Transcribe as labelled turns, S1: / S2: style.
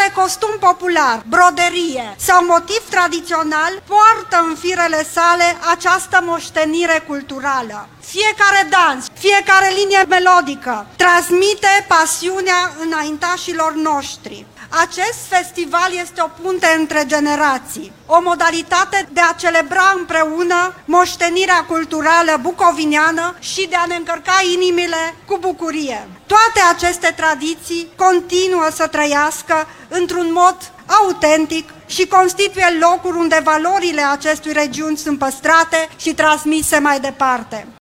S1: fiecare costum popular, broderie sau motiv tradițional poartă în firele sale această moștenire culturală. Fiecare dans, fiecare linie melodică transmite pasiunea înaintașilor noștri. Acest festival este o punte între generații, o modalitate de a celebra împreună moștenirea culturală bucovineană și de a ne încărca inimile cu bucurie. Toate aceste tradiții continuă să trăiască într-un mod autentic și constituie locuri unde valorile acestui regiuni sunt păstrate și transmise mai departe.